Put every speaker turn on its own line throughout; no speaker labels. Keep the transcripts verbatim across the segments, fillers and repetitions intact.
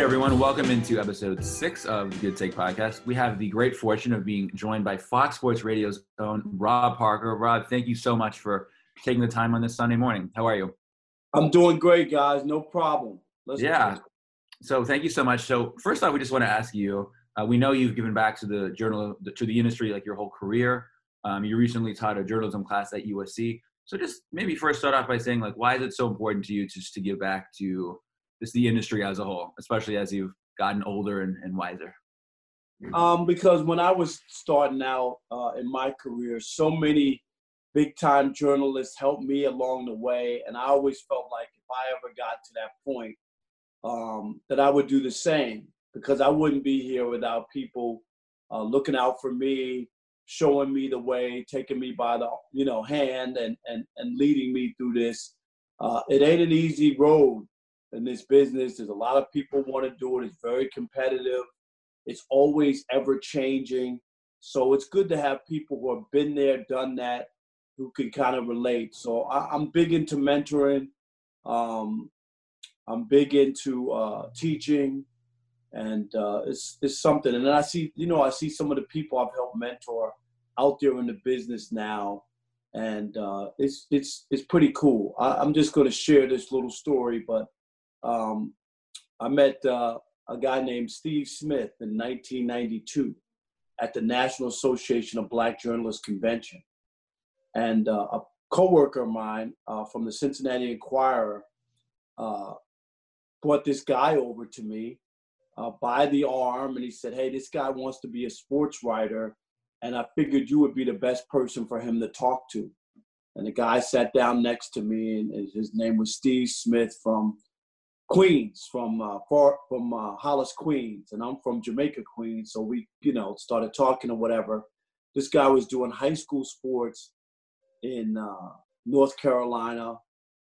right, everyone. Welcome into episode six of the Good Take podcast. We have the great fortune of being joined by Fox Sports Radio's own Rob Parker. Rob, thank you so much for taking the time on this Sunday morning. How are you?
I'm doing great, guys. No problem.
Let's yeah. So thank you so much. So first off, we just want to ask you, uh, we know you've given back to the journal, to the industry, like your whole career. Um, you recently taught a journalism class at U S C. So just maybe first start off by saying, like, why is it so important to you just to give back to just the industry as a whole, especially as you've gotten older and, and wiser?
Um, because when I was starting out uh, in my career, so many big-time journalists helped me along the way, and I always felt like if I ever got to that point, um, that I would do the same, because I wouldn't be here without people uh, looking out for me, showing me the way, taking me by the you know hand, and and and leading me through this. Uh, it ain't an easy road in this business. There's a lot of people want to do it. It's very competitive. It's always ever changing. So it's good to have people who have been there, done that, who can kind of relate. So I, I'm big into mentoring. Um, I'm big into uh, teaching, and uh, it's it's something. And then I see, you know, I see some of the people I've helped mentor out there in the business now, and uh, it's it's it's pretty cool. I, I'm just going to share this little story, but um, I met uh, a guy named Steve Smith in nineteen ninety-two at the National Association of Black Journalists Convention. And uh, a coworker of mine uh, from the Cincinnati Enquirer uh, brought this guy over to me uh, by the arm, and he said, "Hey, this guy wants to be a sports writer, and I figured you would be the best person for him to talk to." And the guy sat down next to me, and his name was Steve Smith from Queens, from uh, far, from uh, Hollis, Queens, and I'm from Jamaica, Queens. So we, you know, started talking or whatever. This guy was doing high school sports in uh, North Carolina,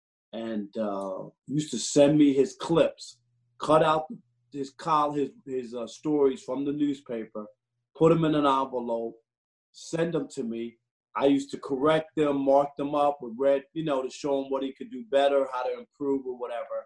and uh, used to send me his clips, cut out his call his his uh, stories from the newspaper, put them in an envelope, send them to me. I used to correct them, mark them up with red, you know, to show him what he could do better, how to improve or whatever.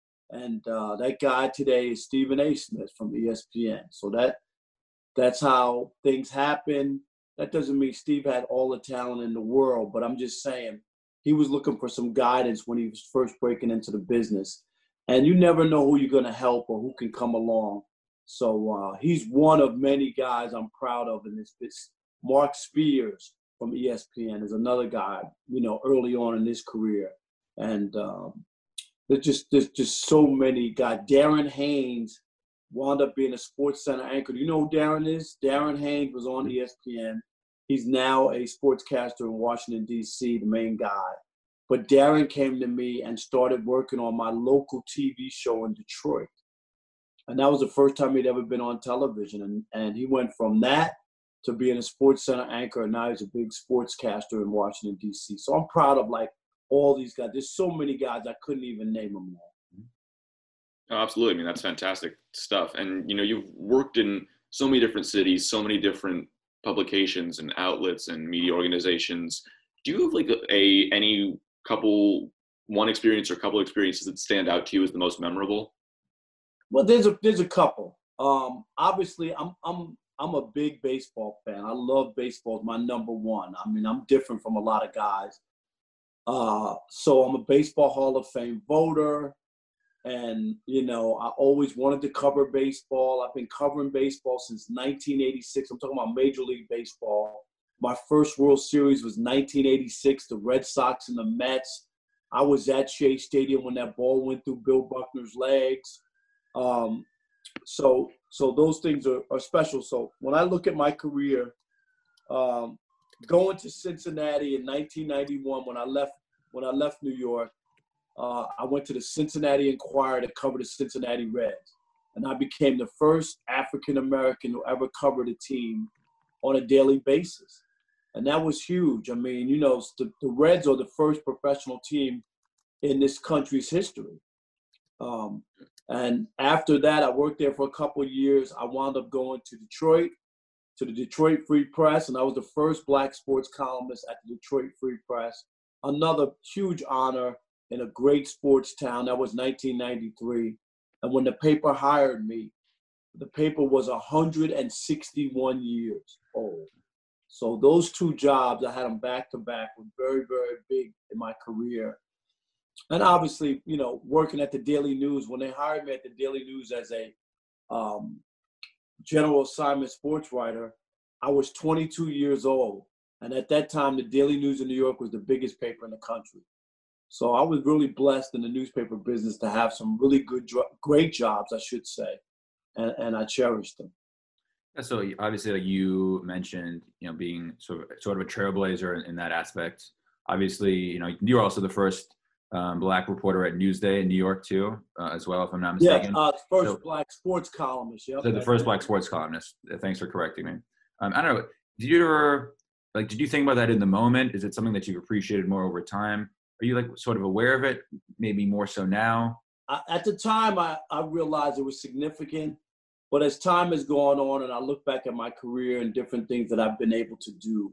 And uh, that guy today is Stephen A. Smith from E S P N. So that that's how things happen. That doesn't mean Steve had all the talent in the world, but I'm just saying he was looking for some guidance when he was first breaking into the business. And you never know who you're going to help or who can come along. So uh, he's one of many guys I'm proud of in this business. Mark Spears from E S P N is another guy, you know, early on in his career. And um, There's just there's just so many guys. Darren Haynes wound up being a Sports Center anchor. Do you know who Darren is? Darren Haynes was on E S P N. He's now a sportscaster in Washington, D C, the main guy. But Darren came to me and started working on my local T V show in Detroit. And that was the first time he'd ever been on television. And, and he went from that to being a Sports Center anchor, and now he's a big sportscaster in Washington, D C. So I'm proud of, like, all these guys. There's so many guys I couldn't even name them all.
Oh, absolutely. I mean, that's fantastic stuff. And, you know, you've worked in so many different cities, so many different publications and outlets and media organizations. Do you have like a, a any couple, one experience or couple experiences that stand out to you as the most memorable?
Well, there's a there's a couple. Um, obviously, I'm I'm I'm a big baseball fan. I love baseball. It's my number one. I mean, I'm different from a lot of guys. Uh, so I'm a Baseball Hall of Fame voter, and, you know, I always wanted to cover baseball. I've been covering baseball since nineteen eighty-six. I'm talking about Major League Baseball. My first World Series was nineteen eighty-six, the Red Sox and the Mets. I was at Shea Stadium when that ball went through Bill Buckner's legs. Um, so so those things are, are special. So when I look at my career, um, going to Cincinnati in nineteen ninety-one, when I left when I left New York, uh, I went to the Cincinnati Enquirer to cover the Cincinnati Reds, and I became the first African American to ever cover the team on a daily basis, and that was huge. I mean, you know, the, the Reds are the first professional team in this country's history. Um, and after that, I worked there for a couple of years. I wound up going to Detroit, to the Detroit Free Press, and I was the first black sports columnist at the Detroit Free Press. Another huge honor in a great sports town. That was nineteen ninety-three. And when the paper hired me, the paper was one hundred sixty-one years old. So those two jobs, I had them back to back, were very, very big in my career. And obviously, you know, working at the Daily News, when they hired me at the Daily News as a um, general assignment sports writer, I was twenty-two years old. And at that time, the Daily News in New York was the biggest paper in the country. So I was really blessed in the newspaper business to have some really good, great jobs, I should say. And, and I cherished them.
So obviously, like you mentioned, you know, being sort of sort of a trailblazer in, in that aspect. Obviously, you know, you're also the first um, Black reporter at Newsday in New York too, uh, as well, if I'm not mistaken.
Yeah, uh, first
so,
Black sports columnist. Yep.
So the first Black sports columnist. Thanks for correcting me. Um, I don't know. Did you ever like? Did you think about that in the moment? Is it something that you've appreciated more over time? Are you like sort of aware of it? Maybe more so now.
I, at the time, I I realized it was significant. But as time has gone on and I look back at my career and different things that I've been able to do,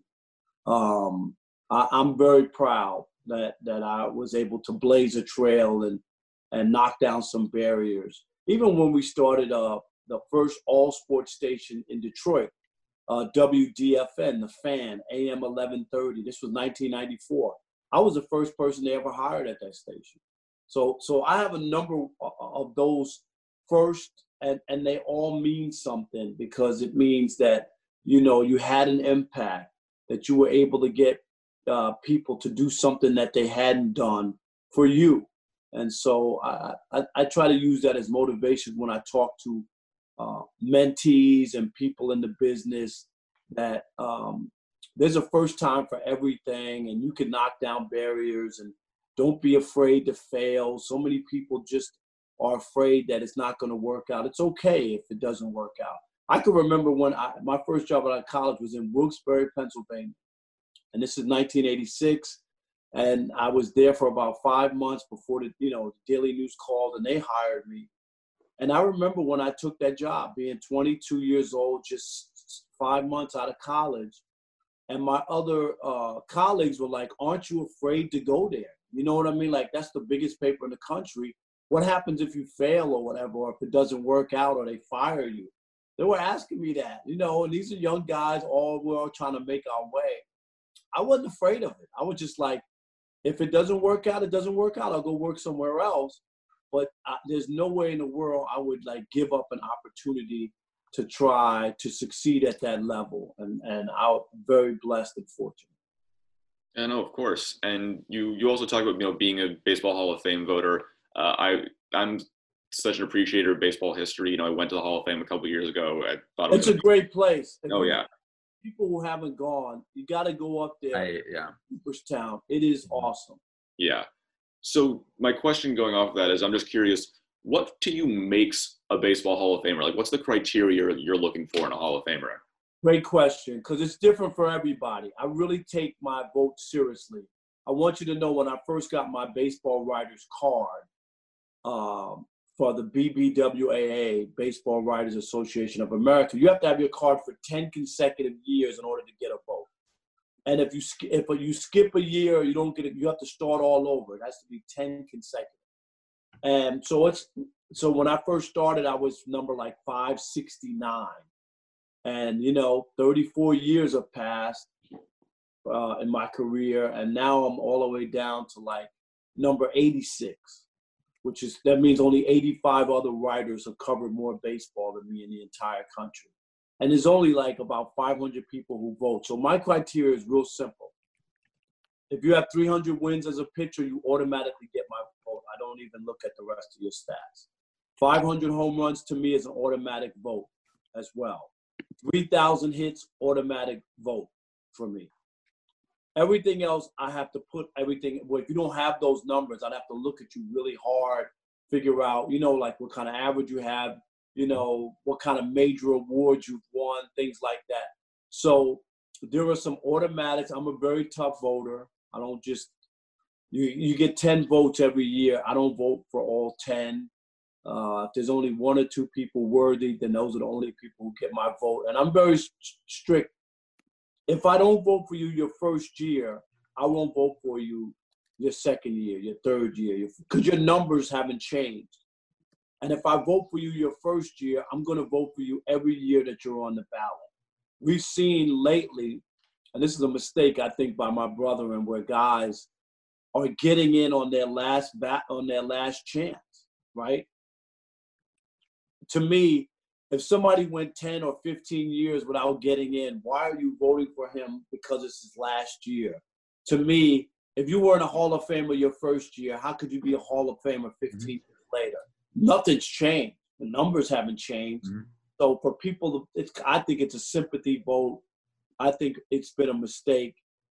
um, I, I'm very proud that that I was able to blaze a trail and and knock down some barriers. Even when we started uh, the first all sports station in Detroit, uh, W D F N, The Fan, A M eleven thirty. This was nineteen ninety-four. I was the first person they ever hired at that station. So so I have a number of those first. And, and they all mean something because it means that, you know, you had an impact, that you were able to get uh, people to do something that they hadn't done for you. And so I, I, I try to use that as motivation when I talk to uh, mentees and people in the business that um, there's a first time for everything and you can knock down barriers and don't be afraid to fail. So many people just are afraid that it's not going to work out. It's okay if it doesn't work out. I can remember when I, my first job out of college was in Wilkes-Barre, Pennsylvania. And this is nineteen eighty-six. And I was there for about five months before the, you know, the Daily News called and they hired me. And I remember when I took that job, being twenty-two years old, just five months out of college. And my other uh, colleagues were like, aren't you afraid to go there? You know what I mean? Like, that's the biggest paper in the country. What happens if you fail or whatever, or if it doesn't work out or they fire you? They were asking me that, you know, and these are young guys, all we're all trying to make our way. I wasn't afraid of it. I was just like, if it doesn't work out, it doesn't work out. I'll go work somewhere else. But I, there's no way in the world I would like give up an opportunity to try to succeed at that level. And, and I'm very blessed and fortunate.
I know, of course. And you, you also talk about, you know, being a Baseball Hall of Fame voter. Uh, I, I'm such an appreciator of baseball history. You know, I went to the Hall of Fame a couple of years ago. I thought it was
it's a great place.
Oh yeah.
People who haven't gone, you got to go up there.
I, yeah.
Cooperstown. It is awesome.
Yeah. So my question going off of that is, I'm just curious, what to you makes a baseball Hall of Famer? Like, what's the criteria you're looking for in a Hall of Famer?
Great question, because it's different for everybody. I really take my vote seriously. I want you to know when I first got my baseball writer's card, Um, for the B B W A A, Baseball Writers Association of America, you have to have your card for ten consecutive years in order to get a vote. And if you sk- if you skip a year, you don't get it. You have to start all over. It has to be ten consecutive. And so it's so when I first started, I was number like five sixty-nine, and you know, thirty-four years have passed uh, in my career, and now I'm all the way down to like number eighty-six. Which is, that means only eighty-five other writers have covered more baseball than me in the entire country. And there's only like about five hundred people who vote. So my criteria is real simple. If you have three hundred wins as a pitcher, you automatically get my vote. I don't even look at the rest of your stats. five hundred home runs to me is an automatic vote as well. three thousand hits, automatic vote for me. Everything else, I have to put everything, well, if you don't have those numbers, I'd have to look at you really hard, figure out, you know, like what kind of average you have, you know, what kind of major awards you've won, things like that. So there are some automatics. I'm a very tough voter. I don't just, you, you get ten votes every year. I don't vote for all ten. Uh, if there's only one or two people worthy, then those are the only people who get my vote. And I'm very strict. If I don't vote for you your first year, I won't vote for you your second year, your third year, because your numbers haven't changed. And if I vote for you your first year, I'm going to vote for you every year that you're on the ballot. We've seen lately, and this is a mistake, I think, by my brother, and where guys are getting in on their last bat, on their last chance, right? To me, if somebody went ten or fifteen years without getting in, why are you voting for him because it's his last year? To me, if you weren't a Hall of Famer your first year, how could you be a Hall of Famer fifteen mm-hmm. years later? Nothing's changed. The numbers haven't changed. Mm-hmm. So for people, it's, I think it's a sympathy vote. I think it's been a mistake.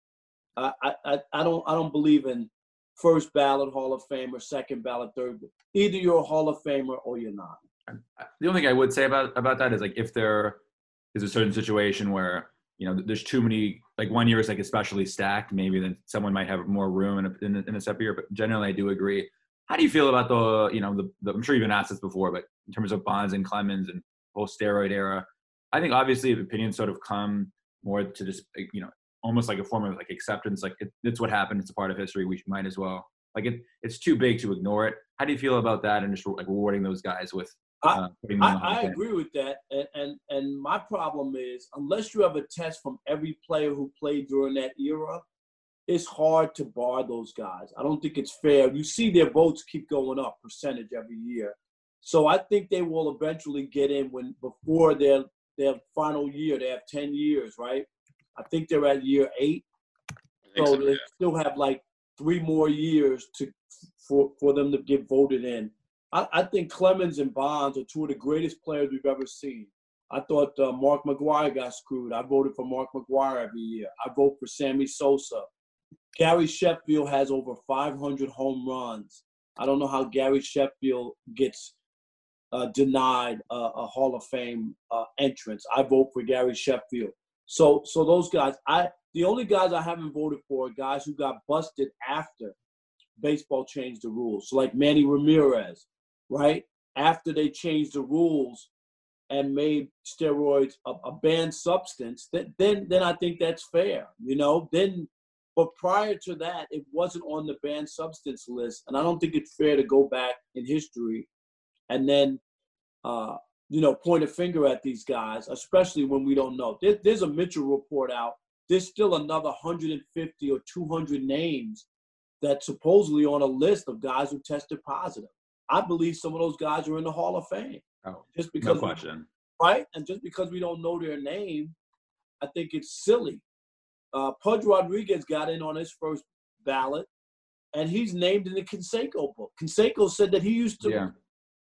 I, I, I don't I don't believe in first ballot Hall of Famer, second ballot, third. Either you're a Hall of Famer or you're not.
The only thing I would say about, about that is, like, if there is a certain situation where, you know, there's too many, like one year is like especially stacked, maybe then someone might have more room in a, in a, in a separate year. But generally, I do agree. How do you feel about the, you know, the, the I'm sure you've been asked this before, but in terms of Bonds and Clemens and whole steroid era, I think obviously opinions sort of come more to just, you know, almost like a form of like acceptance. Like it, it's what happened. It's a part of history. We might as well. Like it, it's too big to ignore it. How do you feel about that and just like rewarding those guys with? Uh,
I, I, I agree with that, and, and and my problem is, unless you have a test from every player who played during that era, it's hard to bar those guys. I don't think it's fair. You see their votes keep going up percentage every year, so I think they will eventually get in when before their their final year. They have ten years, right? I think they're at year eight, so, so they yeah. still have like three more years to for for them to get voted in. I think Clemens and Bonds are two of the greatest players we've ever seen. I thought uh, Mark McGwire got screwed. I voted for Mark McGwire every year. I vote for Sammy Sosa. Gary Sheffield has over five hundred home runs. I don't know how Gary Sheffield gets uh, denied uh, a Hall of Fame uh, entrance. I vote for Gary Sheffield. So, so those guys. I the only guys I haven't voted for are guys who got busted after baseball changed the rules. So like Manny Ramirez. Right? After they changed the rules and made steroids a, a banned substance, then, then then I think that's fair, you know? Then, but prior to that, it wasn't on the banned substance list. And I don't think it's fair to go back in history and then, uh, you know, point a finger at these guys, especially when we don't know. There, there's a Mitchell report out. There's still another one hundred fifty or two hundred names that's supposedly on a list of guys who tested positive. I believe some of those guys are in the Hall of Fame.
Oh,
just because
no question.
We, right? And just because we don't know their name, I think it's silly. Uh, Pudge Rodriguez got in on his first ballot, and he's named in the Canseco book. Canseco said that he used to
yeah.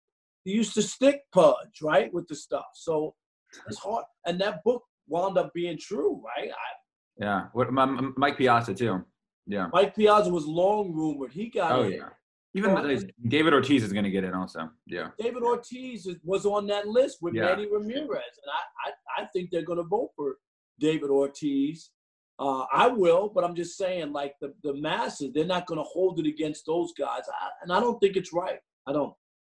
he used to stick Pudge, right, with the stuff. So it's hard. And that book wound up being true, right? I,
yeah. What, Mike Piazza, too. Yeah.
Mike Piazza was long rumored. He got
oh,
in.
yeah. Even uh, David Ortiz is going to get in also. Yeah.
David Ortiz was on that list with
yeah.
Manny Ramirez. And I, I, I think they're going to vote for David Ortiz. Uh, I will, but I'm just saying, like, the, the masses, they're not going to hold it against those guys. I, and I don't think it's right. I don't.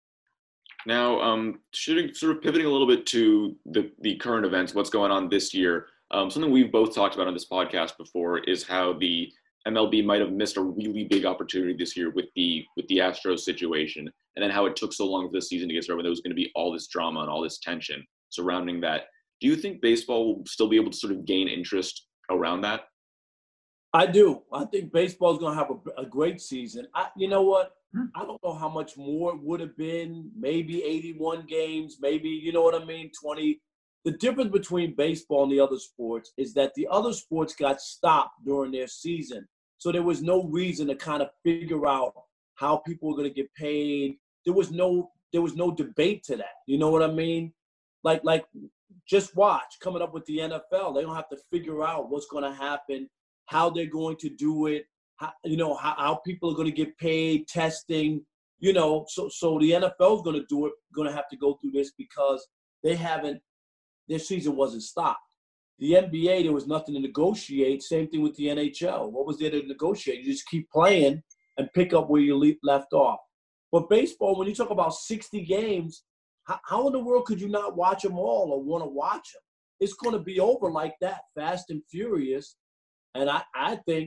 Now, um, shooting, sort of pivoting a little bit to the, the current events, what's going on this year, um, something we've both talked about on this podcast before is how the M L B might have missed a really big opportunity this year with the with the Astros situation, and then how it took so long for the season to get started when there was going to be all this drama and all this tension surrounding that. Do you think baseball will still be able to sort of gain interest around that?
I do. I think baseball is going to have a, a great season. I, you know what? I don't know how much more it would have been. Maybe eighty-one games. Maybe, you know what I mean, twenty. The difference between baseball and the other sports is that the other sports got stopped during their season. So there was no reason to kind of figure out how people were going to get paid. There was no there was no debate to that. You know what I mean? Like, like just watch coming up with the N F L. They don't have to figure out what's going to happen, how they're going to do it, how, you know, how, how people are going to get paid, testing, you know. So, so the N F L is going to do it, going to have to go through this because they haven't, their season wasn't stopped. The N B A, there was nothing to negotiate. Same thing with the N H L. What was there to negotiate? You just keep playing and pick up where you le- left off. But baseball, when you talk about sixty games, how, how in the world could you not watch them all or want to watch them? It's going to be over like that, fast and furious. And I, I think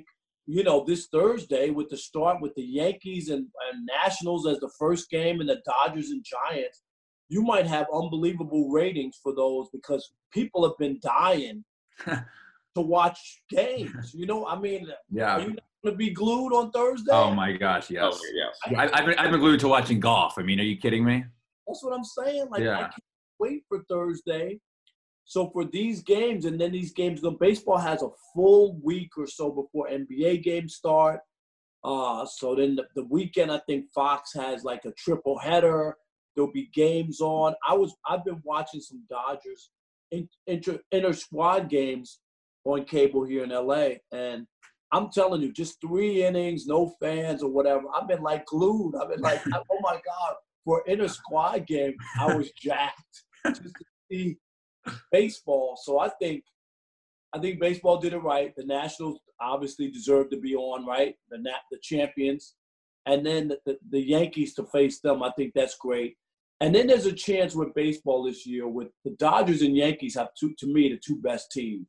you know, this Thursday with the start with the Yankees and, and Nationals as the first game and the Dodgers and Giants, you might have unbelievable ratings for those because people have been dying to watch games. You know, I mean,
Yeah.
are you not going to be glued on Thursday?
Oh my gosh, yes.
Oh, yes.
I, I've been I've been glued to watching golf. I mean, are you kidding me?
That's what I'm saying. Like,
Yeah.
I can't wait for Thursday. So for these games, and then these games, the baseball has a full week or so before N B A games start. Uh, so then the, the weekend, I think Fox has like a triple header. There'll be games on. I was I've been watching some Dodgers in, inter inter squad games on cable here in L A, and I'm telling you, just three innings, no fans or whatever. I've been like glued. I've been like, oh my God, for an inter squad game, I was jacked just to see baseball. So I think I think baseball did it right. The Nationals obviously deserve to be on, right? The nat the champions. And then the, the, the Yankees to face them, I think that's great. And then there's a chance with baseball this year with the Dodgers and Yankees have two, to me, the two best teams.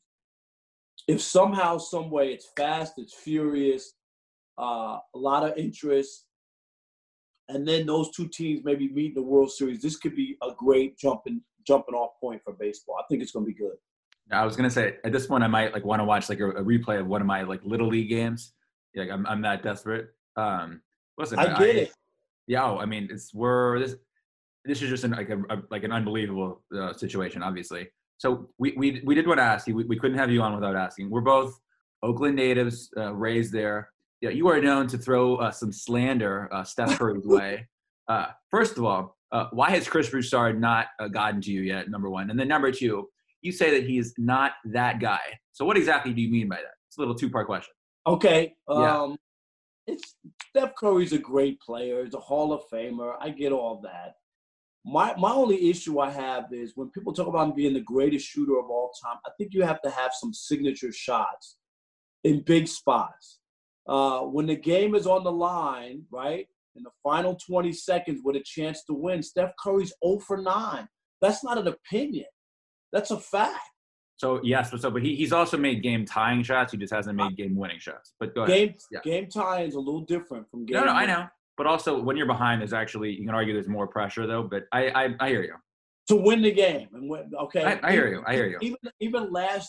If somehow, some way, it's fast, it's furious, uh, a lot of interest, and then those two teams maybe meet in the World Series, this could be a great jumping jumping off point for baseball. I think it's going to be good.
I was gonna say at this point I might like want to watch like a, a replay of one of my like little league games. Like I'm I'm that desperate. Um, listen,
I get
I,
it.
Yeah, oh, I mean it's we're this this is just an, like a, a like an unbelievable uh, situation, obviously. So we we we did want to ask you. We, we couldn't have you on without asking. We're both Oakland natives, uh, raised there. Yeah, you are known to throw uh, some slander uh, Steph Curry's way. Uh, first of all, uh, why has Chris Broussard not uh, gotten to you yet? Number one, and then number two, you say that he is not that guy. So what exactly do you mean by that? It's a little two-part question.
Okay. Um,
Yeah.
It's Steph Curry's a great player. He's a Hall of Famer. I get all that. My my only issue I have is when people talk about him being the greatest shooter of all time, I think you have to have some signature shots in big spots. Uh, when the game is on the line, right, in the final twenty seconds with a chance to win, Steph Curry's zero for nine. That's not an opinion. That's a fact.
So yes, so but he, he's also made game tying shots. He just hasn't made game winning shots. But go ahead.
Game
Yeah.
game tying is a little different from game.
No, no, I
winning.
know. But also, when you're behind, there's actually you can argue there's more pressure though. But I, I, I hear you.
To win the game and win. Okay.
I, I hear you. I hear you.
Even even last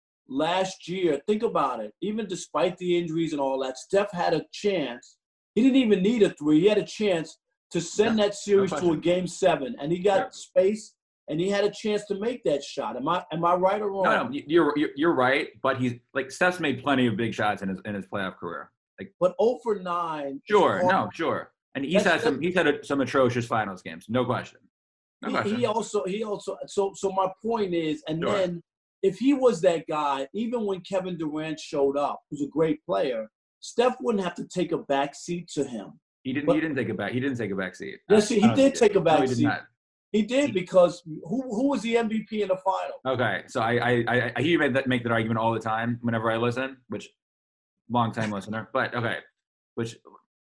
last year, think about it. Even despite the injuries and all that, Steph had a chance. He didn't even need a three. He had a chance to send
Yeah,
that series
no
to a game seven, and he got
Yeah.
space and he had a chance to make that shot. Am I am I right or wrong?
No, no, you're, you're you're right. But he's like Steph's made plenty of big shots in his in his playoff career. Like
But zero for nine.
sure,
is hard.
no, sure. And he's
That's-
had some he's had a, some atrocious finals games, no question. No
He,
question.
he also he also so so my point is, and
Sure.
then if he was that guy, even when Kevin Durant showed up, who's a great player, Steph wouldn't have to take a back seat to him.
He didn't.
But-
he didn't take a back. He didn't take a back seat.
Yes, he,
I
he
don't
did
think
take a
No,
back
he did
seat.
not.
He did because who who was the M V P in the final?
Okay, so I I I I hear you make that make that argument all the time whenever I listen, which long time listener. But okay, which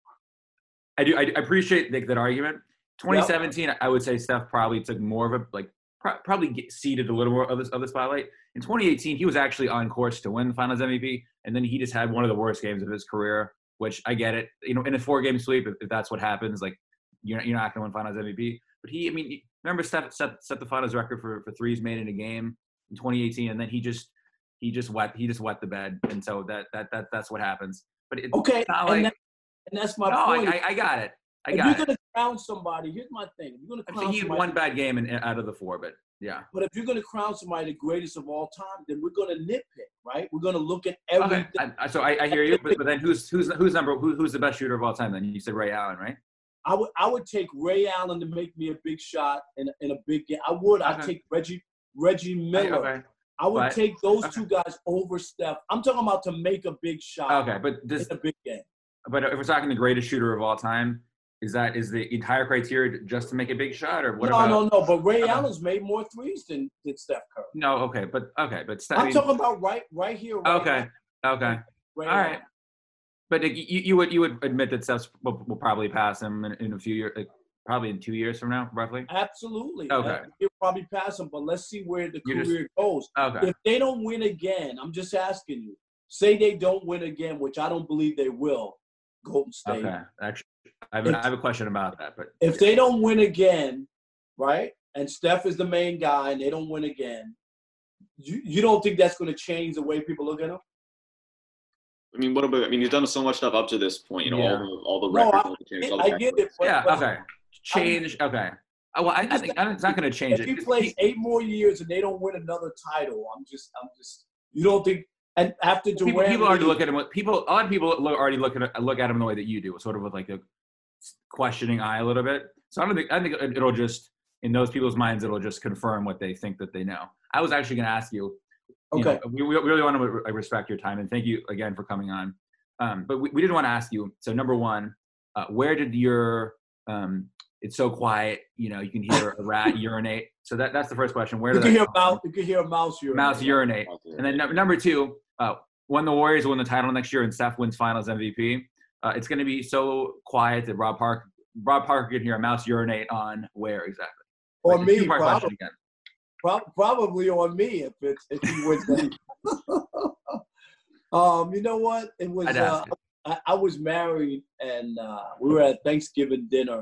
I do I appreciate like, that argument. twenty seventeen, I would say Steph probably took more of a like pro- probably get seeded a little more of this of the spotlight. In twenty eighteen, he was actually on course to win the Finals M V P, and then he just had one of the worst games of his career. Which I get it, you know, in a four-game sweep, if, if that's what happens, like you're you're not going to win Finals M V P. But he, I mean, remember Steph set set the Finals record for, for threes made in a game in twenty eighteen, and then he just he just wet he just wet the bed, and so that that that that's what happens. But it,
Okay,
it's not
and,
like
that, and that's my
no,
point.
I, I I got it. I
if
got
you're
it.
going to crown somebody, here's my thing. If you're going to
I
crown
think he had
somebody,
one bad game in, out of the four, but yeah.
but if you're going to crown somebody the greatest of all time, then we're going to nitpick, right? We're going to look at everything.
Okay, I, I, so I, I hear you, but, but then who's who's who's number who, who's the best shooter of all time? Then you said Ray Allen, right?
I would I would take Ray Allen to make me a big shot in, in a big game. I would. I'd
Okay.
take Reggie Reggie Miller.
Okay,
I would
but-
take those
okay.
two guys over Steph. I'm talking about to make a big shot
okay, but this
in a big game.
but if we're talking the greatest shooter of all time, is that is the entire criteria just to make a big shot, or what
no,
about?
no, no. But Ray
Okay.
Allen's made more threes than, than Steph Curry.
No, okay, but okay, but Steph.
I'm talking about right right here. Right
Okay,
now,
okay,
Ray
all right.
Allen.
But like, you, you would you would admit that Steph will, will probably pass him in, in a few years, like, probably in two years from now, roughly.
Absolutely.
Okay.
Uh, He'll probably pass him, but let's see where the
You're just-
career goes.
Okay,
If they don't win again, I'm just asking you, say they don't win again, which I don't believe they will, Golden State.
Okay. Actually, I have,
If-
I have a question about that, but
If they don't win again, right, and Steph is the main guy and they don't win again, you, you don't think that's going to change the way people look at him?
I mean, what about? I mean, he's done so much stuff up to this point. You know,
Yeah.
all the all the
No,
records.
I,
all the champions, all the
I get it. But,
yeah,
but
okay. Change. Okay. Oh, well, I, I think I, it's not going to change
if
it.
he plays eight more years and they don't win another title, I'm just, I'm just, you don't think, and after Durant,
People, people already
leaves-
look at him. with- People, a lot of people look, already look at look at him the way that you do, sort of with like a questioning eye a little bit. So I don't think I think it'll just in those people's minds it'll just confirm what they think that they know. I was actually going to ask you. you
Okay.
know, we, we really want to respect your time and thank you again for coming on. Um, but we, we did want to ask you. So number one, uh, where did your um, it's so quiet, you know, you can hear a rat urinate. So that, that's the first question. Where
You
did
can
that
hear a
come from?
mouse. You can hear a mouse urinate.
Mouse urinate. And then num- number two, uh, when the Warriors win the title next year and Steph wins Finals M V P, uh, it's going to be so quiet that Rob Park, Rob Parker can hear a mouse urinate on where exactly?
On
Like,
me,
two-part
probably,
question again.
prob- probably on me if it's if he wins that. um, you know what? It was.
I'd
Uh,
ask it.
I, I was married, and uh, we were at Thanksgiving dinner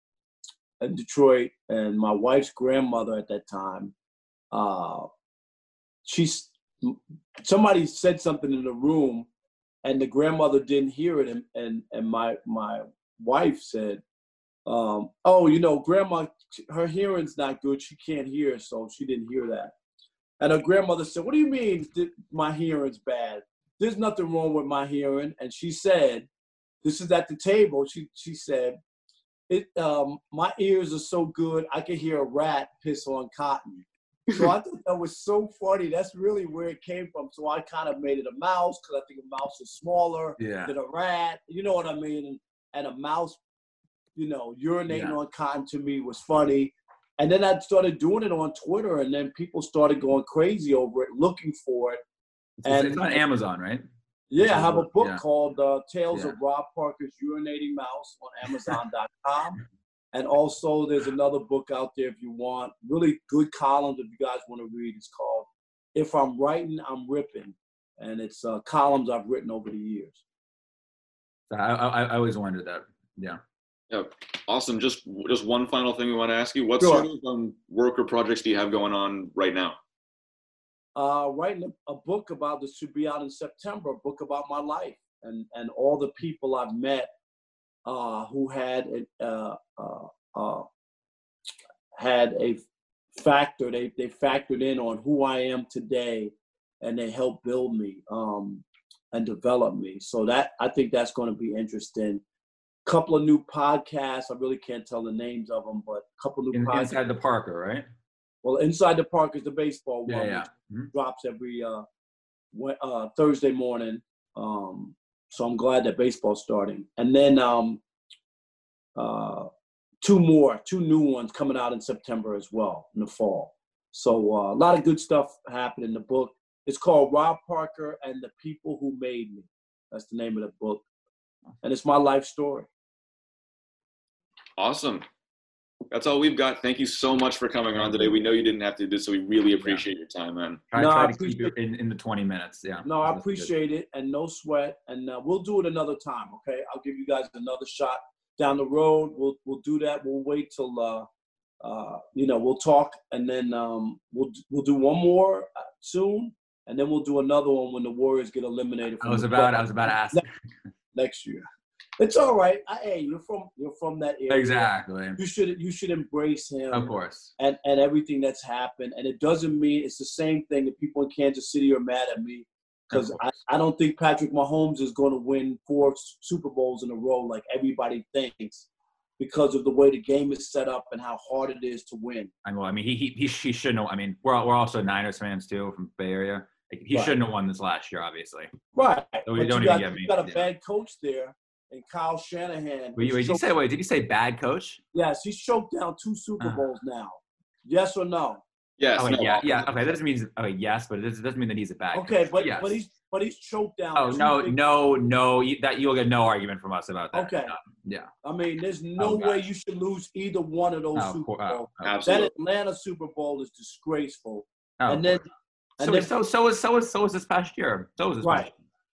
in Detroit, and my wife's grandmother at that time, uh, she's somebody said something in the room, and the grandmother didn't hear it, and and, and my my wife said, um, "Oh, you know, grandma, her hearing's not good. She can't hear, so she didn't hear that." And her grandmother said, "What do you mean that my hearing's bad? There's nothing wrong with my hearing." And she said, "This is at the table." She she said, "It um my ears are so good I can hear a rat piss on cotton." So I thought that was so funny. That's really where it came from. So I kind of made it a mouse because I think a mouse is smaller
Yeah.
than a rat. You know what I mean? And, and a mouse, you know, urinating
Yeah.
on cotton to me was funny. And then I started doing it on Twitter, and then people started going crazy over it, looking for it.
It's,
And-
it's on Amazon, right?
Yeah, I have a book
Yeah.
called uh, Tales
Yeah.
of Rob Parker's Urinating Mouse on Amazon dot com. And also there's another book out there if you want. Really good columns if you guys want to read. It's called If I'm Writing, I'm Ripping. And it's uh, columns I've written over the years.
I, I, I always wondered that. Yeah.
Yeah, awesome. Just just one final thing we want to ask you. What
Sure.
sort of um, work or projects do you have going on right now?
Uh, writing a, a book about this should be out in September, a book about my life and, and all the people I've met uh, who had a, uh, uh, uh, had a factor, they, they factored in on who I am today, and they helped build me um, and develop me. So that I think that's going to be interesting. Couple of new podcasts. I really can't tell the names of them, but a couple new
In,
podcasts.
inside the Parker, right?
Well, Inside the Park is the baseball
Yeah,
one.
yeah.
which
Mhm.
drops every uh, Wed- uh, Thursday morning. Um, so I'm glad that baseball's starting. And then um, uh, two more, two new ones coming out in September as well, in the fall. So uh, a lot of good stuff happened in the book. It's called Rob Parker and the People Who Made Me. That's the name of the book. And it's my life story.
Awesome. That's all we've got. Thank you so much for coming on today. We know you didn't have to do this, so we really appreciate your time, man.
Try,
No,
try
I
to keep it in, in the twenty minutes. Yeah.
No, I
That's good.
appreciate it, and no sweat. And uh, we'll do it another time, okay? I'll give you guys another shot down the road. We'll we'll do that. We'll wait till uh, uh, you know, we'll talk, and then um, we'll we'll do one more uh, soon, and then we'll do another one when the Warriors get eliminated.
I
From
was
the
about I
playoffs
was about to ask.
next, next year. It's all right. I, hey, you're from you're from that area.
Exactly.
You should you should embrace him.
Of course.
And, and everything that's happened. And it doesn't mean it's the same thing that people in Kansas City are mad at me because
Of
I,
course.
I don't think Patrick Mahomes is going to win four Super Bowls in a row like everybody thinks because of the way the game is set up and how hard it is to win.
I mean, well, I mean, he he he, he shouldn't have. I mean, we're we're also Niners fans too from Bay Area. Like, he
Right.
shouldn't have won this last year, obviously.
Right.
So we
But
don't
you
even
got,
get me.
you got a
yeah.
bad coach there and Kyle Shanahan.
Wait,
who's
wait, did you
choked-
say wait? Did you say bad coach?
Yes, he's choked down two Super
Uh.
Bowls now. Yes or no?
Yes.
Oh,
no,
yeah,
awesome.
yeah. Okay, that doesn't mean okay, yes, but it doesn't doesn't mean that he's a bad.
Okay,
coach.
but
yes.
but he's but he's choked down.
Oh
two
no,
big-
no, no! you- That you'll get no argument from us about that.
Okay.
No, yeah.
I mean, there's no
Oh,
way
gosh.
you should lose either one of those
Oh,
Super
cool.
Bowls.
Oh, oh.
Absolutely.
That Atlanta Super Bowl is disgraceful.
Oh,
and then,
cool.
and
so,
then
so so was so was so was this past year. So was this
Right.
past year.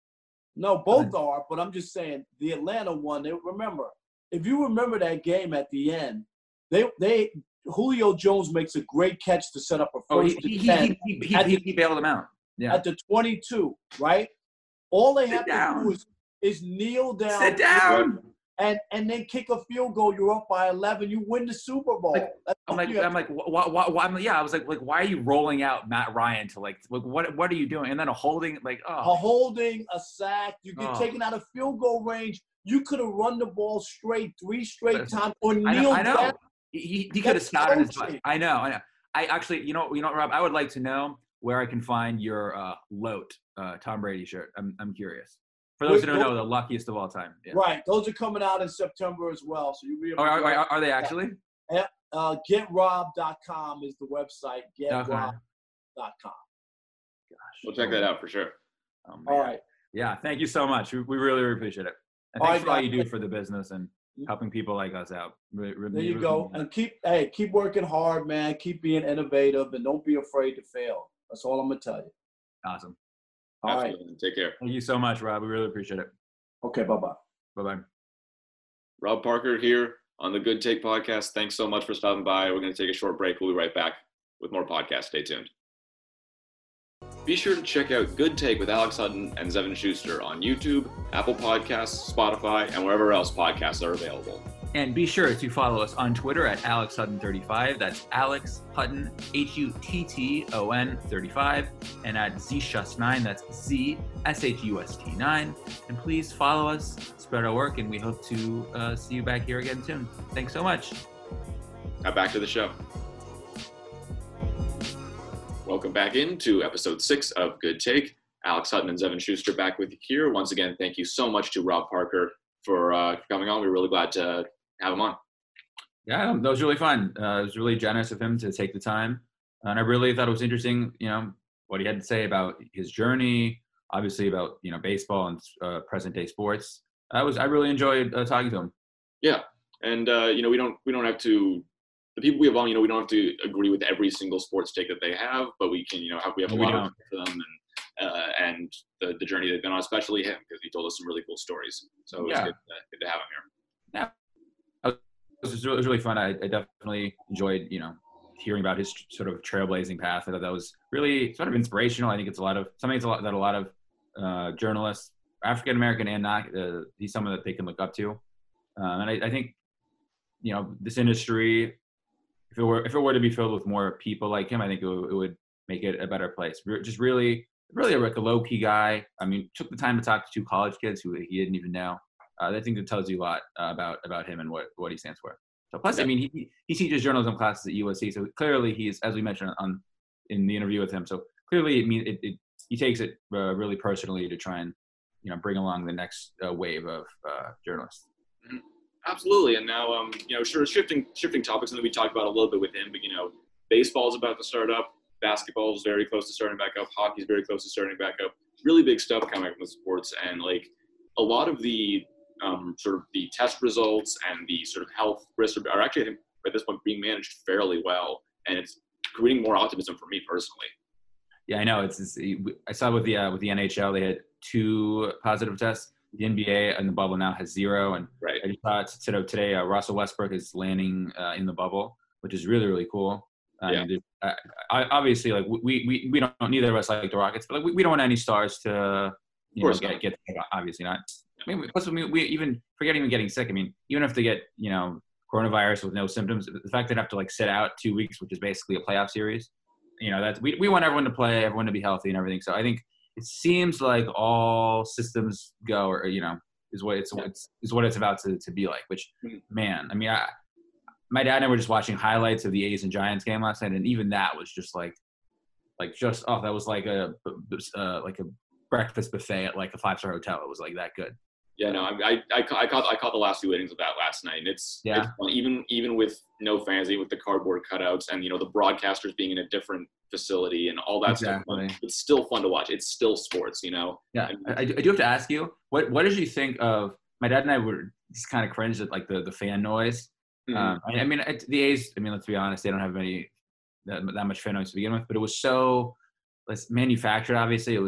No, both are, but I'm just saying the Atlanta one. They, remember, if you remember that game at the end, they they Julio Jones makes a great catch to set up a
Oh,
first
he
and
he
ten
he he, he,
at
he,
the,
he bailed him out. Yeah.
at the twenty-two, right? All they
Sit
have
down.
to do is is kneel down,
Sit down.
and and then kick a field goal. You're up by eleven. You win the Super Bowl.
Like,
That's
I'm
all
like,
you have
I'm like, why, why, why, I'm like, yeah, I was like, like, why are you rolling out Matt Ryan to like, like what, what are you doing? And then a holding, like,
a
oh,
holding, a sack. You get
Oh.
taken out of field goal range. You could have run the ball straight three straight
Listen,
times or
I know,
kneel
I know.
down.
He, he, he could have
That's
scouted his butt.
coaching.
I know, I know. I actually, you know, you know, Rob, I would like to know where I can find your uh, Lote uh, Tom Brady shirt. I'm, I'm curious. For those
Wait,
who don't
go-
know, the luckiest of all time. Yeah.
Right. Those are coming out in September as well. So you'll be able
Oh,
to
are, are, are they actually?
uh, get rob dot com is the website. get rob
Okay.
dot com.
Gosh.
We'll check that out for sure.
Oh, man.
All right.
Yeah, thank you so much. We, we really, really appreciate it. And
All
thanks
right,
for all
guys.
you do for the business and helping people like us out. Re- re-
There you
really
go.
mean it.
And keep hey, keep working hard, man. Keep being innovative and don't be afraid to fail. That's all I'm gonna tell you.
Awesome.
All right.
Absolutely. Take care.
Thank you so much, Rob. We really appreciate it.
Okay, bye-bye.
Bye-bye.
Rob Parker here on the Good Take podcast. Thanks so much for stopping by. We're going to take a short break. We'll be right back with more podcasts. Stay tuned. Be sure to check out Good Take with Alex Hutton and Zevin Schuster on YouTube, Apple Podcasts, Spotify, and wherever else podcasts are available.
And be sure to follow us on Twitter at Alex Hutton thirty-five. That's Alex Hutton, H U T T O N thirty-five. And at Z Shust nine, that's Z S H U S T nine. And please follow us, spread our work, and we hope to uh, see you back here again soon. Thanks so much.
Now back to the show. Welcome back into episode six of Good Take. Alex Hutton and Zevin Schuster back with you here. Once again, thank you so much to Rob Parker for uh, coming on. We're really glad to have him on.
Yeah, that was really fun. Uh, it was really generous of him to take the time. And I really thought it was interesting, you know, what he had to say about his journey, obviously about, you know, baseball and uh, present day sports. I was, I really enjoyed uh, talking to him.
Yeah. And, uh, you know, we don't, we don't have to, the people we have on, you know, we don't have to agree with every single sports take that they have, but we can, you know, have, we have a
We
lot
don't.
of for them and, uh, and the, the journey they've been on, especially him, because he told us some really cool stories. So it's
Yeah.
good, uh, good to have him here.
It was, it was really fun. I, I definitely enjoyed, you know, hearing about his sort of trailblazing path. I thought that was really sort of inspirational. I think it's a lot of something that's a lot, that a lot of uh, journalists, African American and not, uh, he's someone that they can look up to. Um, and I, I think, you know, this industry, if it were if it were to be filled with more people like him, I think it, w- it would make it a better place. Re- Just really, really like a low key guy. I mean, took the time to talk to two college kids who he didn't even know. Uh, I think that tells you a lot uh, about about him and what, what he stands for. So plus, I mean, he he teaches journalism classes at U S C, so clearly he's, as we mentioned on in the interview with him, so clearly it mean it, it he takes it uh, really personally to try and, you know, bring along the next uh, wave of uh, journalists.
Absolutely. And now, um, you know, sure, shifting shifting topics, and then we talked about a little bit with him, but, you know, baseball is about to start up. Basketball is very close to starting back up. Hockey is very close to starting back up. Really big stuff coming up with sports. And, like, a lot of the um, sort of the test results and the sort of health risks are actually, I think, at this point, being managed fairly well. And it's creating more optimism for me personally.
Yeah, I know. It's, it's I saw with the uh, with the N H L, they had two positive tests. The N B A and the bubble now has zero. And
Right.
I just saw it today. Uh, Russell Westbrook is landing uh, in the bubble, which is really really cool. I
Yeah.
mean, uh, I, obviously, like we we we don't neither of us like the Rockets, but like we, we don't want any stars to, you know,
course
get
not.
get obviously not. I mean, plus we, we even forget even getting sick. I mean, even if they get, you know, coronavirus with no symptoms, the fact that they have to like sit out two weeks, which is basically a playoff series, you know, that's we we want everyone to play, everyone to be healthy and everything. So I think it seems like all systems go, or you know, is what it's,
Yeah.
it's is what it's about to, to be like. Which,
Mhm.
man, I mean, I, my dad and I were just watching highlights of the A's and Giants game last night, and even that was just like, like just oh, that was like a uh, like a breakfast buffet at like a five star hotel. It was like that good.
Yeah, no, I, I, I, ca- I caught I caught the last two innings of that last night, and it's,
Yeah.
it's fun. even even with no fans, even with the cardboard cutouts, and you know the broadcasters being in a different facility and all that
Exactly.
stuff. It's still fun to watch. It's still sports, you know.
Yeah,
And-
I, I do I do have to ask you, what what did you think of? My dad and I were just kind of cringed at like the, the fan noise.
Mhm.
Um, I, I mean, it, the A's. I mean, let's be honest, they don't have any that, that much fan noise to begin with, but it was so let's manufactured. Obviously, it was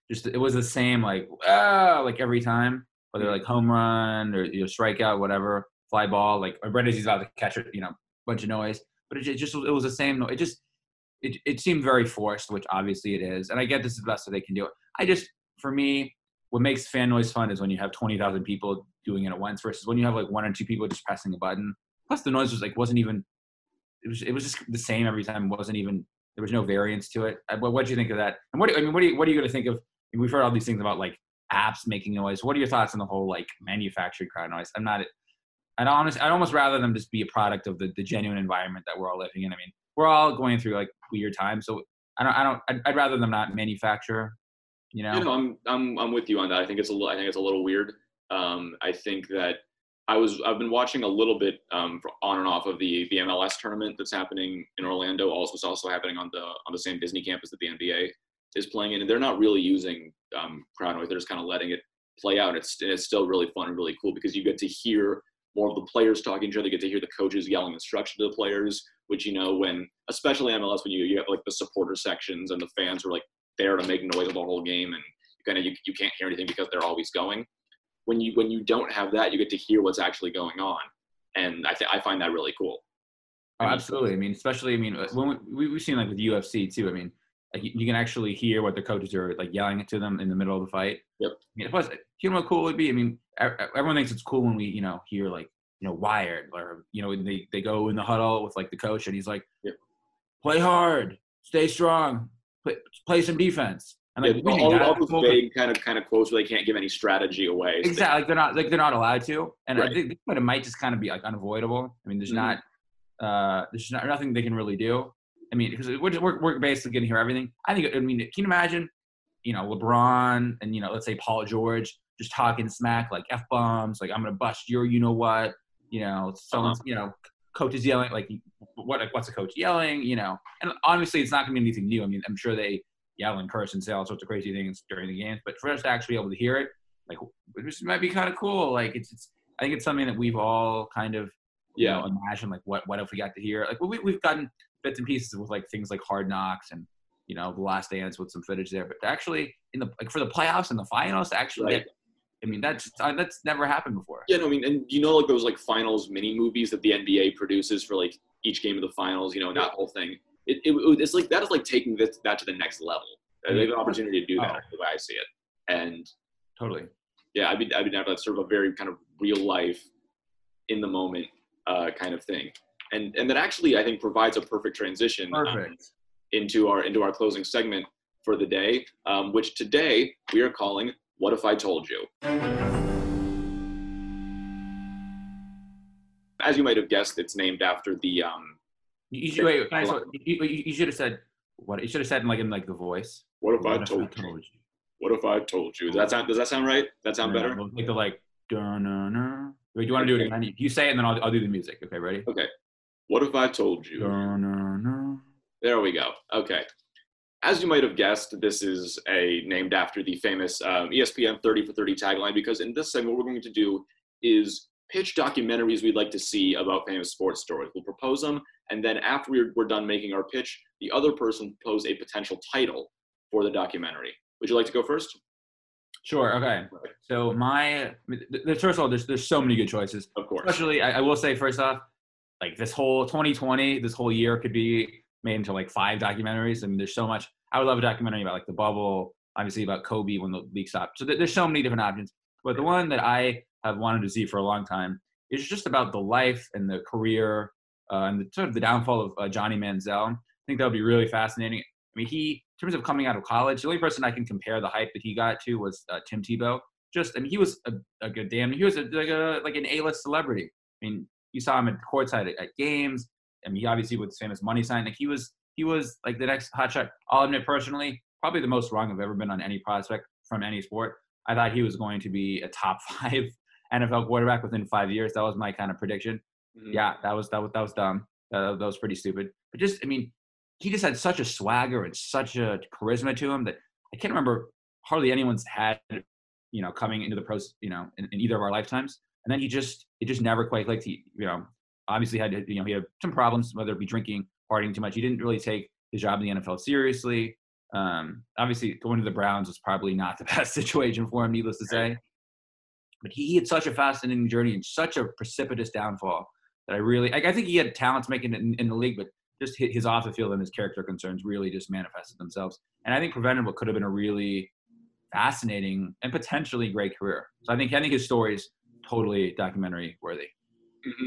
just it was the same like ah like every time, whether like home run or you know strikeout, whatever, fly ball, like Brady's about to catch it, you know, bunch of noise, but it just it was the same. It just it it seemed very forced, which obviously it is, and I get this is the best that they can do it. I just for me, what makes fan noise fun is when you have twenty thousand people doing it at once versus when you have like one or two people just pressing a button. Plus the noise was like wasn't even it was it was just the same every time. It wasn't even there was no variance to it. What what do you think of that? And what I mean, what are you what are you going to think of? I mean, we've heard all these things about like apps making noise. What are your thoughts on the whole like manufactured crowd noise? I'm not. I'd honestly, I'd almost rather them just be a product of the, the genuine environment that we're all living in. I mean, we're all going through like weird times, so I don't, I don't, I'd, I'd rather them not manufacture. You know?
You know, I'm, I'm, I'm with you on that. I think it's a little, I think it's a little weird. Um, I think that I was, I've been watching a little bit um, on and off of the the M L S tournament that's happening in Orlando. Also, it's also happening on the on the same Disney campus that the N B A is playing in, and they're not really using um, crowd noise. They're just kind of letting it play out. It's it's still really fun and really cool because you get to hear more of the players talking to each other. You get to hear the coaches yelling instruction to the players, which, you know, when, especially M L S, when you, you have like the supporter sections and the fans are like there to make noise the whole game and you kind of, you, you can't hear anything because they're always going. When you, when you don't have that, you get to hear what's actually going on. And I th- I find that really cool.
Oh, absolutely. I mean, especially, I mean, when we, we've seen like with U F C too, I mean, like you, you can actually hear what the coaches are like yelling to them in the middle of the fight.
Yep.
I mean, plus, you know what cool it would be? I mean, everyone thinks it's cool when we, you know, hear like, you know, Wired or, you know, they, they go in the huddle with like the coach and he's like,
yep.
Play hard, stay strong, play, play some defense. And like,
yeah, all, all those vague kind of kind of quotes where they can't give any strategy away.
Exactly. Like they're not like they're not allowed to. And
right.
I think it might just kind of be like unavoidable. I mean, there's mm-hmm. not, uh, there's not nothing they can really do. I mean, because we're, we're, we're basically going to hear everything. I think, I mean, can you imagine, you know, LeBron and, you know, let's say Paul George just talking smack, like F-bombs, like I'm going to bust your, you know what, you know, someone's, uh-huh. you know, coach is yelling, like, what, like, what's a coach yelling, you know? And honestly, it's not going to be anything new. I mean, I'm sure they yell in person, say all sorts of crazy things during the games, but for us to actually be able to hear it, like, this might be kind of cool. Like, it's, it's, I think it's something that we've all kind of,
yeah,
you know, imagined, like, what, what if we got to hear? Like, we, we've gotten bits and pieces with like things like Hard Knocks and, you know, The Last Dance with some footage there, but actually in the, like for the playoffs and the finals to actually
right.
get, I mean, that's, that's never happened before.
Yeah, no, I mean, and you know, like those like finals mini movies that the N B A produces for like each game of the finals, you know, that whole thing, it, it it's like, that is like taking this, that to the next level. Mm-hmm. They have an opportunity to do that, oh. the way I see it. And
totally.
Yeah, I'd be, I'd be down for that sort of a very kind of real life, in the moment uh, kind of thing. And and that actually, I think, provides a perfect transition
perfect.
Um, into our into our closing segment for the day, um, which today we are calling "What If I Told You." As you might have guessed, it's named after the. Um,
you should, wait, wait so you, you should have said what? You should have said in like in like the voice.
What if,
what
I,
if
told I told you? you? What if I told you? Does that sound? Does that sound right? That sound
yeah,
better?
Like the like. Dun-dun-dun. Wait, do you want to do it again? You say it, and then I'll I'll do the music. Okay, ready?
Okay. What if I told you?
Dun-dun-dun.
There we go. Okay. As you might have guessed, this is a named after the famous um, E S P N thirty for thirty tagline, because in this segment, what we're going to do is pitch documentaries we'd like to see about famous sports stories. We'll propose them, and then after we're, we're done making our pitch, the other person propose a potential title for the documentary. Would you like to go first?
Sure. Okay. So my, first of all, there's there's so many good choices.
Of course.
Especially, I, I will say first off, like this whole twenty twenty, this whole year could be made into like five documentaries. I mean, there's so much. I would love a documentary about like the bubble, obviously about Kobe when the league stopped. So there's so many different options. But the one that I have wanted to see for a long time is just about the life and the career uh, and the, sort of the downfall of uh, Johnny Manziel. I think that would be really fascinating. I mean, he, in terms of coming out of college, the only person I can compare the hype that he got to was uh, Tim Tebow. Just, I mean, he was a, a good damn, he was a, like a like an A-list celebrity. I mean, you saw him at courtside at, at games. I mean, he obviously with his famous money sign, like he was, he was like the next hotshot. I'll admit personally, probably the most wrong I've ever been on any prospect from any sport. I thought he was going to be a top five N F L quarterback within five years. That was my kind of prediction. Mm-hmm. Yeah, that was that was that was dumb. Uh, that was pretty stupid. But just, I mean, he just had such a swagger and such a charisma to him that I can't remember hardly anyone's had, you know, coming into the pros, you know, in, in either of our lifetimes. And then he just, it just never quite clicked. He, you know, obviously had, you know, he had some problems, whether it be drinking, partying too much. He didn't really take his job in the N F L seriously. Um, obviously, going to the Browns was probably not the best situation for him, needless to say. But he, he had such a fascinating journey and such a precipitous downfall that I really, like, I think he had talent to make it in, in the league, but just his, his off the field and his character concerns really just manifested themselves. And I think prevented what could have been a really fascinating and potentially great career. So I think I think his story is totally documentary worthy.
Mm-hmm.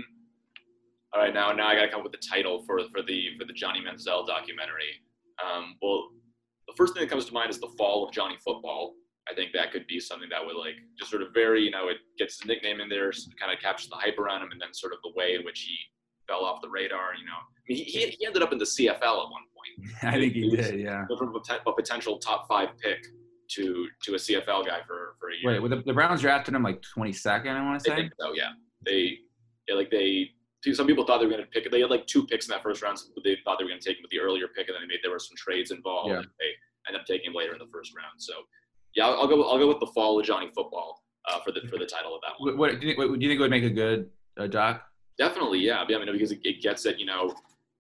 All right, now now I got to come up with the title for for the for the Johnny Manziel documentary. Um, well, the first thing that comes to mind is The Fall of Johnny Football. I think that could be something that would like just sort of very, you know, it gets his nickname in there, so kind of captures the hype around him, and then sort of the way in which he fell off the radar. You know, I mean, he he ended up in the C F L at one point.
I think he,
he was,
did, yeah.
From a potential top five pick to to a C F L guy for for a year.
Wait, well, the, the Browns drafted him like twenty-second, I want to say.
I think so, yeah. They, yeah, like they. Some people thought they were going to pick it. They had like two picks in that first round. So they thought they were going to take him with the earlier pick, and then they made there were some trades involved.
Yeah.
And they ended up taking him later in the first round. So, yeah, I'll, I'll go. I'll go with The Fall of Johnny Football uh, for the for the title of that one.
What, what, do, you think, what, do you think it would make a good uh, doc?
Definitely, yeah. I mean, because it, it gets at, you know,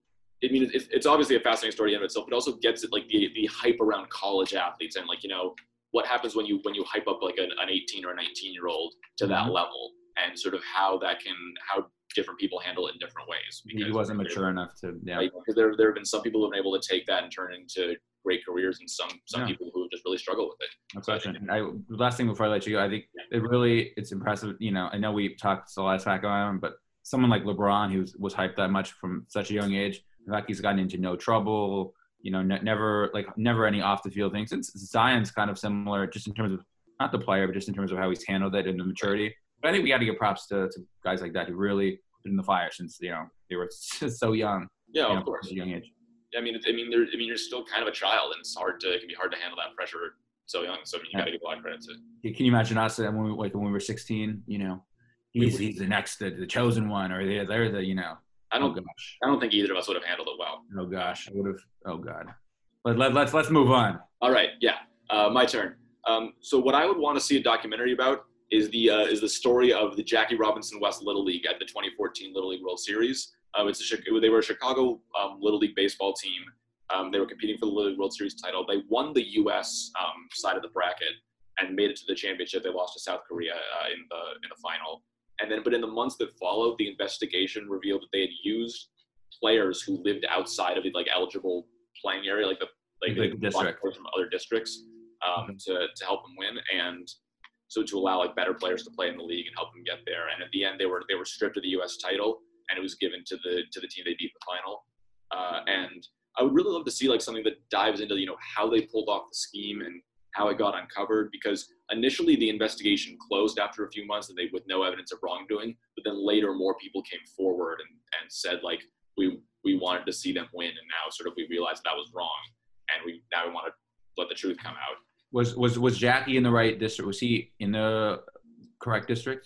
I mean, it's, it's obviously a fascinating story in of itself, but also gets at like the the hype around college athletes and like, you know, what happens when you when you hype up like an, an eighteen or a nineteen year old to that
Mhm.
level, and sort of how that can how different people handle it in different ways.
He wasn't mature enough to, yeah.
Right? Because there there have been some people who have been able to take that and turn it into great careers, and some some
Yeah.
people who have just really struggled with it.
No question. I, last thing before I let you go, I think it really, it's impressive. You know, I know we talked a lot back on him, but someone like LeBron, who was, was hyped that much from such a young age, the fact he's gotten into no trouble, you know, ne- never like never any off the field things. Since Zion's kind of similar, just in terms of not the player, but just in terms of how he's handled it and the maturity. But I think we got to give props to, to guys like that who really put in the fire since, you know, they were so young.
Yeah,
you
of
know,
course.
at a young age.
I mean, it, I mean, there, I mean, you're still kind of a child, and it's hard to, it can be hard to handle that pressure so young. So I mean, you got to give a lot of credit to.
Can you imagine us uh, when we like when we were sixteen? You know, he's he's the next, the, the chosen one, or they're, they're the, you know.
I don't,
oh gosh,
I don't think either of us would have handled it well.
oh gosh, I would have. Oh god, but let, let's let's move on.
All right, yeah, uh, my turn. Um, so what I would want to see a documentary about is the uh, is the story of the Jackie Robinson West Little League at the twenty fourteen Little League World Series. Um, it's a, they were a Chicago um, Little League baseball team. Um, they were competing for the Little League World Series title. They won the U S um, side of the bracket and made it to the championship. They lost to South Korea uh, in the in the final. And then, but in the months that followed, the investigation revealed that they had used players who lived outside of the like eligible playing area, like the like,
Like
the
the district.
players from other districts, um,
Mhm.
to to help them win, and so to allow like better players to play in the league and help them get there. And at the end, they were they were stripped of the U S title, and it was given to the to the team they beat in the final. Uh, and I would really love to see like something that dives into, you know, how they pulled off the scheme and how it got uncovered, because initially the investigation closed after a few months and they with no evidence of wrongdoing, but then later more people came forward and, and said like we we wanted to see them win, and now sort of we realized that was wrong, and we now we want to let the truth come out.
Was was was Jackie in the right district? Was he in the correct district?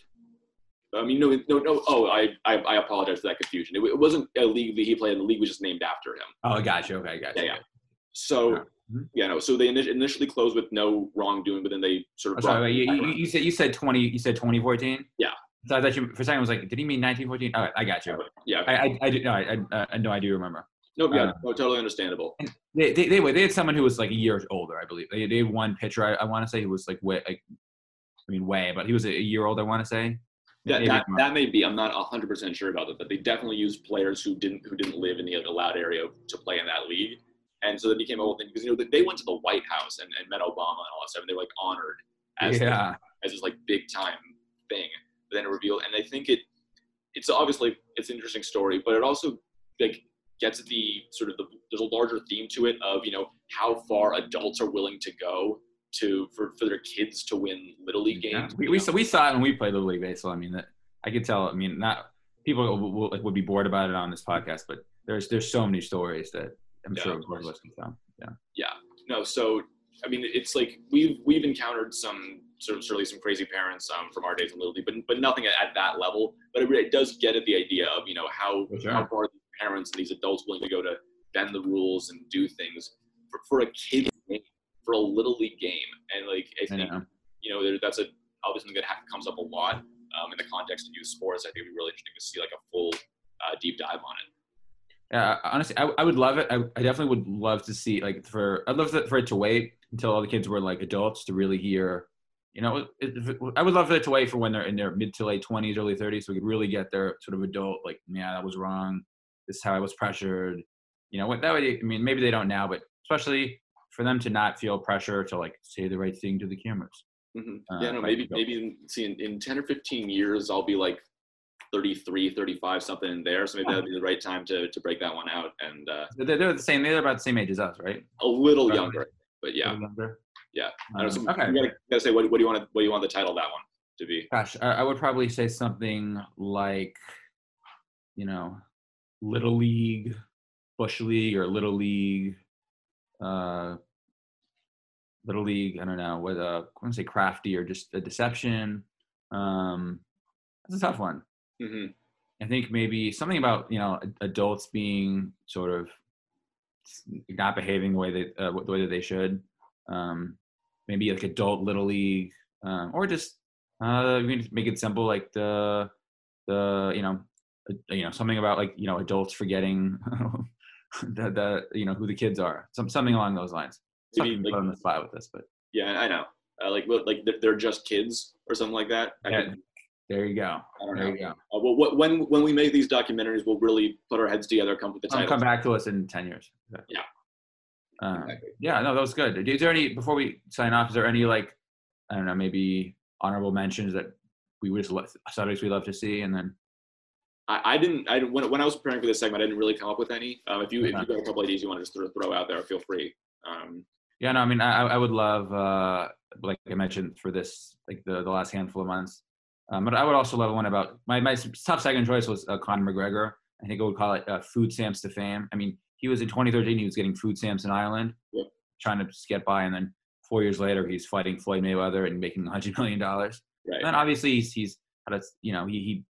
I mean, no, no, no. Oh, I, I, I apologize for that confusion. It, it wasn't a league that he played in. The league was just named after him.
Oh, I got you. Okay, I got you.
Yeah, yeah. So,
Mm-hmm.
yeah, no. So they init- initially closed with no wrongdoing, but then they sort of.
Oh, sorry, wait, you,
brought-
you, you said you said twenty. You said twenty fourteen.
Yeah.
So I thought you for a second I was like, did he mean nineteen fourteen? All right, I got you.
Yeah.
I I, I do no, I I, I know I do remember.
No, yeah,
uh,
no, totally understandable.
And they they they, they had someone who was like a year older, I believe. They they had one pitcher. I, I want to say he was like way like, I mean way, but he was a year old. I want to say.
That,
Maybe-
that, that may be. I'm not one hundred percent sure about it, but they definitely used players who didn't who didn't live in the allowed area to play in that league, and so it became a whole thing because you know they went to the White House and, and met Obama and all that stuff, and they were like honored as
yeah.
this, as this like big time thing. But then it revealed, and I think it it's obviously it's an interesting story, but it also like gets at the sort of the there's a larger theme to it of you know how far adults are willing to go to for, for their kids to win little league
Yeah.
games.
We
you
we
know?
saw, we saw it when we played Little League baseball. I mean, that I could tell. I mean, not people will, will, like, would be bored about it on this podcast, but there's there's so many stories that I'm
Yeah,
sure
of
we're
course.
listening to. Yeah.
Yeah, no. So I mean, it's like we've we've encountered some sort of certainly some crazy parents um, from our days in Little League, but but nothing at, at that level. But it, it does get at the idea of you know how
For sure.
how far these parents and these adults willing to go to bend the rules and do things for, for a kid game, for a Little League game, and like I
I
think
know.
you know there, that's a obviously something that ha- comes up a lot um, in the context of youth sports. I think it'd be really interesting to see like a full uh, deep dive on it.
Yeah, honestly, I, I would love it. I, I definitely would love to see like for I'd love for it to wait until all the kids were like adults to really hear. You know, it, it, I would love for it to wait for when they're in their mid to late twenties, early thirties, so we could really get their sort of adult like, yeah, that was wrong. This is how I was pressured. You know, what that way. I mean, maybe they don't now, but especially for them to not feel pressure to like say the right thing to the cameras.
Mm-hmm.
Uh,
yeah, no, maybe maybe in, see in, in ten or fifteen years I'll be like thirty-three, thirty-five, something in there. So maybe that'd be the right time to to break that one out. And uh,
they're, they're the same. They're about the same age as us, right?
A little
Right.
younger, but yeah,
Younger.
yeah. I don't know, so
Um, okay.
You gotta, gotta say what, what do you want to what do you want the title of that one to be?
Gosh, I, I would probably say something like, you know, Little League, Bush League, or Little League, uh, Little League. I don't know what. Uh, I want to say crafty or just a deception. Um, that's a tough one.
Mm-hmm.
I think maybe something about you know adults being sort of not behaving the way they uh, the way that they should. Um, maybe like adult Little League, um, or just uh, we can just make it simple, like the the you know uh, you know something about like you know adults forgetting the, the you know who the kids are, some something along those lines.
Maybe,
Something
like-
put on the spot with this, but
Yeah, I know. Uh, like what- like they're- they're just kids or something like that. I,
yeah,
could,
there you go.
I don't
There
know.
you go.
Uh, well, what, when when we make these documentaries, we'll really put our heads together, come up with the
Come,
title.
come back to us in ten years.
Yeah.
Um,
Exactly.
yeah, no, that was good. Is there any, before we sign off, is there any like, I don't know, maybe honorable mentions that we would just love, subjects we love to see, and then
I, I didn't. I when when I was preparing for this segment, I didn't really come up with any. Um, if you if
Okay.
you got a couple ideas you want to just throw, throw out there, feel free. Um,
yeah, no, I mean, I I would love, uh, like I mentioned for this, like the the last handful of months, um, but I would also love one about my my top second choice was uh, Conor McGregor. I think I would call it uh, Food Stamps to Fame. I mean, he was in twenty thirteen, he was getting food stamps in Ireland,
Yep.
trying to just get by, and then four years later, he's fighting Floyd Mayweather and making one hundred million dollars.
right.
And then obviously he's, he's had a, you know, he, he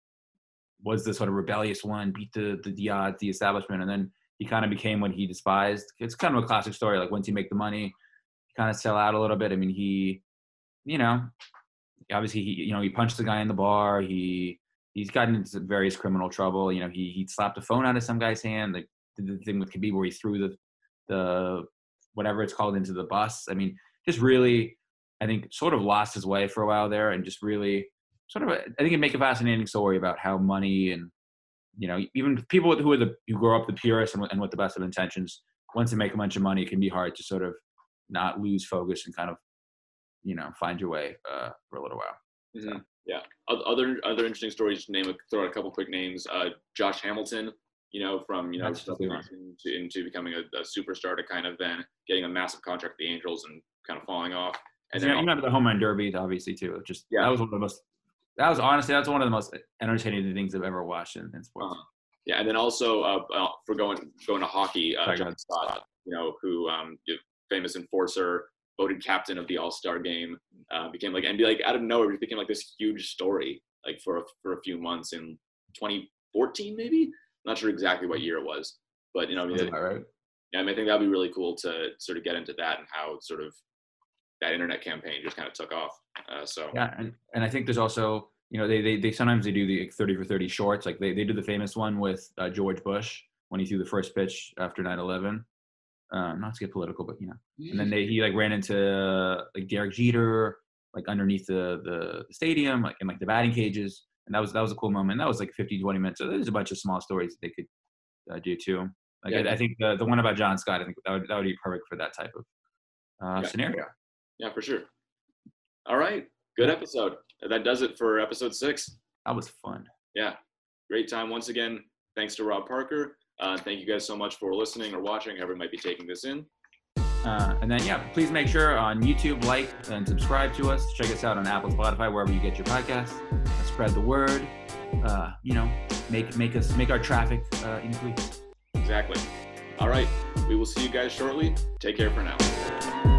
was the sort of rebellious one, beat the, the, the odds, the establishment. And then he kind of became what he despised. It's kind of a classic story. Like once you make the money, you kind of sell out a little bit. I mean, he, you know, obviously he, you know, he punched the guy in the bar. He, he's gotten into various criminal trouble. You know, he, he slapped a phone out of some guy's hand. Like did the thing with Khabib where he threw the, the, whatever it's called into the bus. I mean, just really, I think sort of lost his way for a while there, and just really sort of, a, I think it'd make a fascinating story about how money and, you know, even people who are the, who grow up the purest and, and with the best of intentions, once they make a bunch of money, it can be hard to sort of not lose focus and kind of, you know, find your way uh, for a little while.
Mhm. Yeah. O- Other other interesting stories. Just name a, throw out a couple quick names. Uh, Josh Hamilton. You know, from you know
That's the one.
into, into becoming a, a superstar to kind of then getting a massive contract with the Angels and kind of falling off. And
And
then
you remember the home run derby, obviously too. Just
Yeah.
that was one of the most. That was honestly that's one of the most entertaining things I've ever watched in, in sports.
Uh-huh. Yeah, and then also uh, uh, for going going to hockey, uh,
Sorry, go
John
ahead.
Scott, you know, who um, famous enforcer, voted captain of the All Star game, uh, became like and be like out of nowhere, it became like this huge story, like for a, for a few months in twenty fourteen, maybe. Not sure exactly what year it was, but you know, I mean,
Is
it-
that right?
yeah, I mean, I think that'd be really cool to sort of get into that and how sort of that internet campaign just kind of took off. Uh, so
Yeah, and, and I think there's also, you know, they they, they sometimes they do the thirty for thirty shorts. Like they, they do the famous one with uh, George Bush when he threw the first pitch after nine eleven. Um, not to get political, but you know, and then they he like ran into uh, like Derek Jeter like underneath the, the the stadium, like in like the batting cages, and that was that was a cool moment. That was like fifty, twenty minutes. So there's a bunch of small stories that they could uh, do too. Like
Yeah.
I, I think the the one about John Scott, I think that would that would be perfect for that type of uh,
Yeah.
scenario.
yeah, for sure. All right, good episode. That does it for episode six.
That was fun.
Yeah, great time once again. Thanks to Rob Parker. Uh, thank you guys so much for listening or watching, however you might be taking this in.
Uh, and then, yeah, please make sure on YouTube, like and subscribe to us. Check us out on Apple, Spotify, wherever you get your podcasts. Uh, spread the word. Uh, you know, make make us make our traffic uh, increase.
Exactly. All right, we will see you guys shortly. Take care for now.